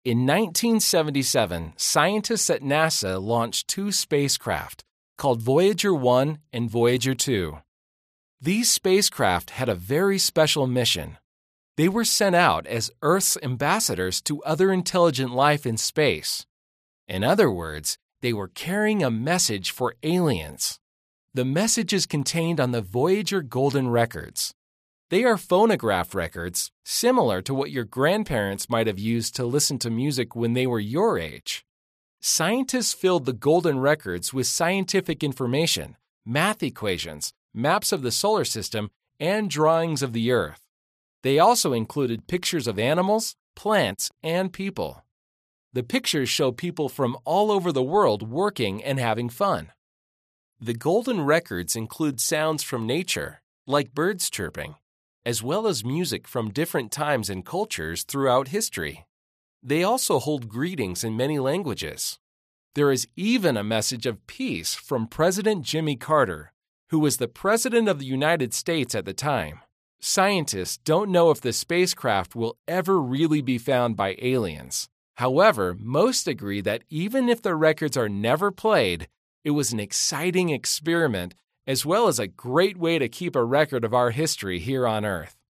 In 1977, scientists at NASA launched two spacecraft called Voyager 1 and Voyager 2. These spacecraft had a very special mission. They were sent out as Earth's ambassadors to other intelligent life in space. In other words, they were carrying a message for aliens. The message is contained on the Voyager Golden Records. They are phonograph records, similar to what your grandparents might have used to listen to music when they were your age. Scientists filled the Golden Records with scientific information, math equations, maps of the solar system, and drawings of the Earth. They also included pictures of animals, plants, and people. The pictures show people from all over the world working and having fun. The Golden Records include sounds from nature, like birds chirping, as well as music from different times and cultures throughout history. They also hold greetings in many languages. There is even a message of peace from President Jimmy Carter, who was the President of the United States at the time. Scientists don't know if the spacecraft will ever really be found by aliens. However, most agree that even if the records are never played, it was an exciting experiment as well as a great way to keep a record of our history here on Earth.